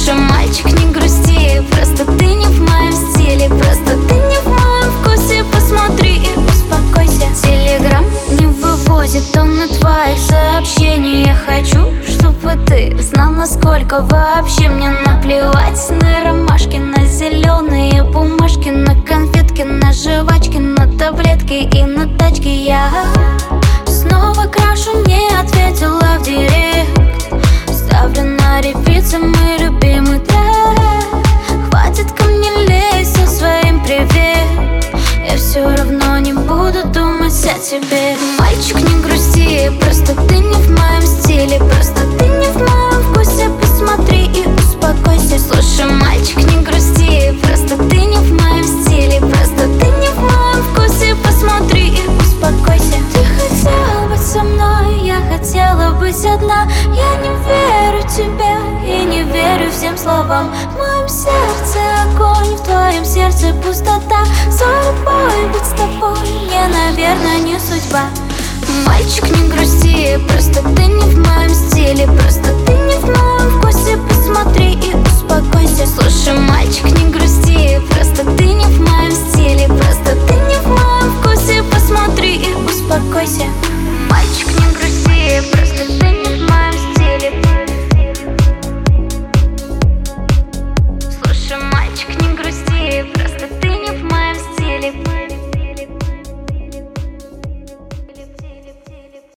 Слушай, мальчик, не грусти, просто ты не в моем стиле, просто ты не в моем вкусе. Посмотри и успокойся. Телеграм не вывозит тонны твоих сообщений. Я хочу, чтобы ты знал, насколько вообще мне наплевать на ромашки, на зеленые бумажки, на конфетки, на жвачки, на таблетки и на тачки. Я снова крашу, не ответила в директ. Ставлю на репит самый любимый трек. Хватит ко мне лезть со своим привет. Я все равно не буду думать о тебе. Мальчик, не грусти, просто ты не в моем стиле, просто ты не в моем вкусе. Посмотри и успокойся. Слушай, мальчик, не грусти, просто ты не в моем стиле, просто ты не в моем вкусе. Посмотри и успокойся. Ты хотела быть со мной, я хотела быть одна. Я не верю тебе и не верю всем словам. В моем сердце огонь, в твоем сердце пустота. Судьбой быть с тобой мне, наверное, не судьба. Мальчик, не грусти, просто ты не в моем стиле.